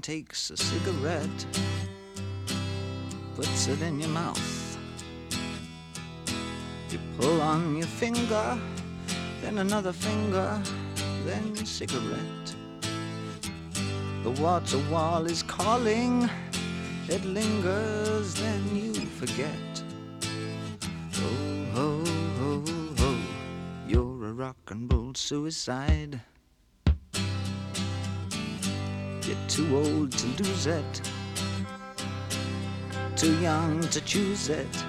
takes a cigarette, puts it in your mouth. You pull on your finger, then another finger, then your cigarette. The water wall is calling, it lingers, then you forget. Oh, ho, ho, ho, you're a rock and roll suicide. You're too old to lose it, too young to choose it.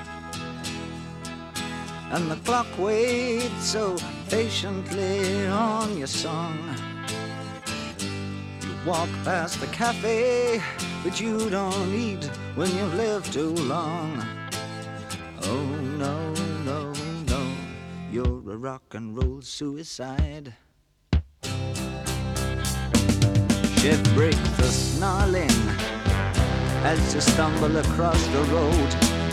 And the clock waits so patiently on your song. You walk past the cafe, but you don't eat when you've lived too long. Oh no, no, no, you're a rock and roll suicide. Shit break the snarling as you stumble across the road.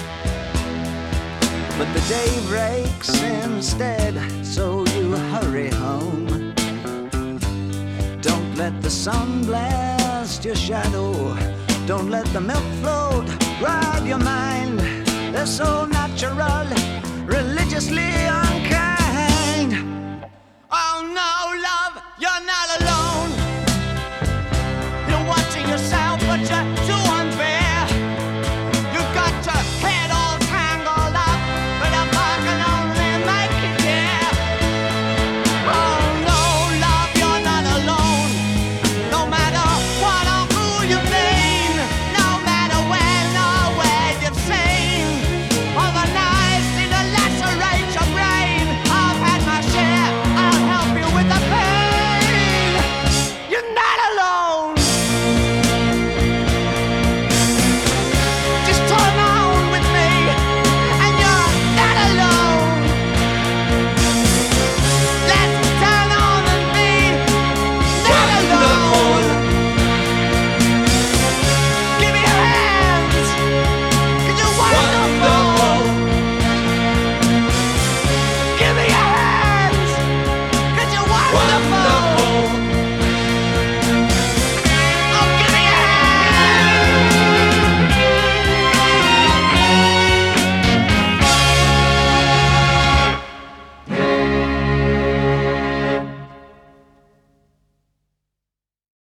But the day breaks instead, so you hurry home. Don't let the sun blast your shadow, don't let the milk float rob your mind. They're so natural, religiously unkind. Oh no, love, you're not alone.